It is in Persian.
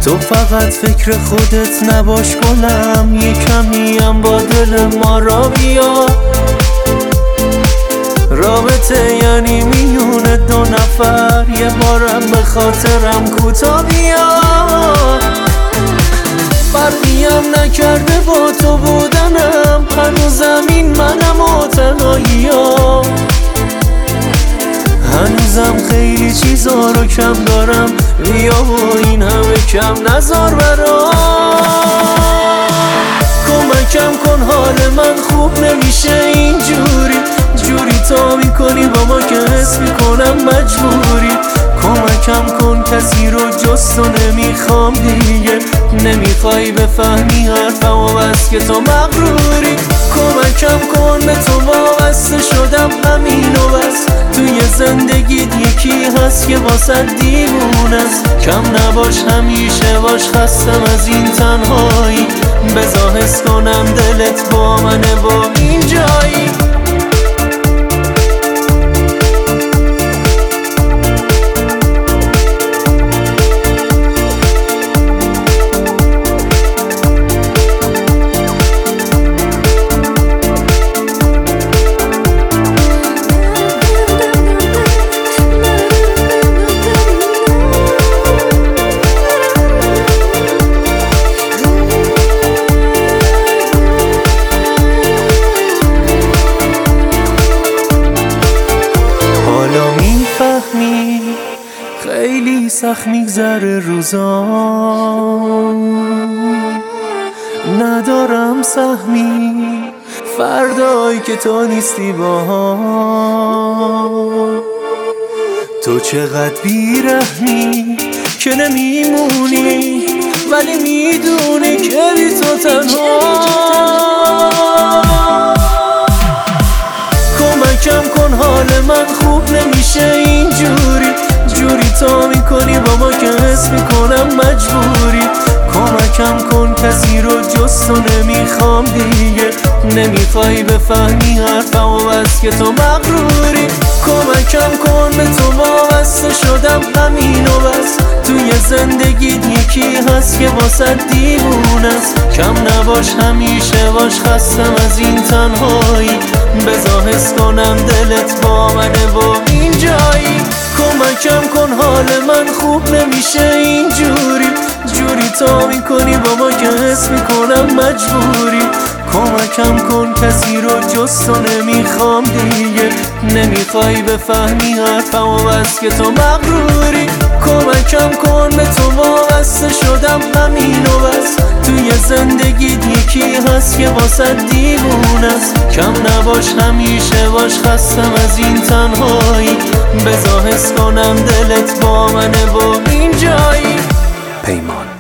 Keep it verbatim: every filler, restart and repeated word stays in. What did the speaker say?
تو فقط فکر خودت نباش گلم، یه کمی هم با دل ما را بیا. رابطه یعنی میونه دو نفر، یه بارم به خاطرم کوتا بیا. فرقیم نکرده با تو بودنم، هنوزم این منم و تنهایی‌ام. هنوزم خیلی چیزا رو کم دارم، بیا و این همه کم نذار برام. کمکم کن حال من خوب نمیشه اینجوری، جوری تا میکنی با ما که حس میکنم مجبوری. کمکم کن کسی رو جز تو نمیخوام دیگه، نمیخوای بفهمی حرفم و بس که تو مغروری. کمکم کن به تو وابسته شدم همین و بس، توی زندگیت یکی هست که واسه دیوونه است. کم نباش همیشه باش، خستم از این تنهایی، بذار حس کنم دلت با منه و این جایی. خیلی سخت میگذره روزام، ندارم سهمی فردایی که تو نیستی باهام. تو چقدر بیرحمی که نمیمونی، ولی میدونی که بی تو تنها. کمکم کن حال من خوب نمیشه اینجوری، جوری تا میکنی با ما که حس میکنم مجبوری. کمکم کن کسی رو جز تو نمیخوام دیگه، نمیخوای بفهمی حرفم و بس که تو مغروری. کمکم کن به تو وابسته شدم همین و بس، توی زندگیت یکی هست که واسه دیوونه است. کم نباش همیشه باش، خستم از این تنهایی، بذار حس کنم دلت با منه و این جایی. کمکم کن حال من خوب نمیشه اینجوری، جوری تا میکنی با ما که حس میکنم مجبوری. کمکم کن کسی رو جز تو نمیخوام دیگه، نمیخوای بفهمی حرفم و بس که تو مغروری. کمکم کن به تو وابسته شدم همین و بس، توی زندگیت یکی هست که واسه دیوونه است. کم نباش همیشه باش، خستم از این تنهایی، بذار حس کنم دلت با منه و این جایی. پیمان.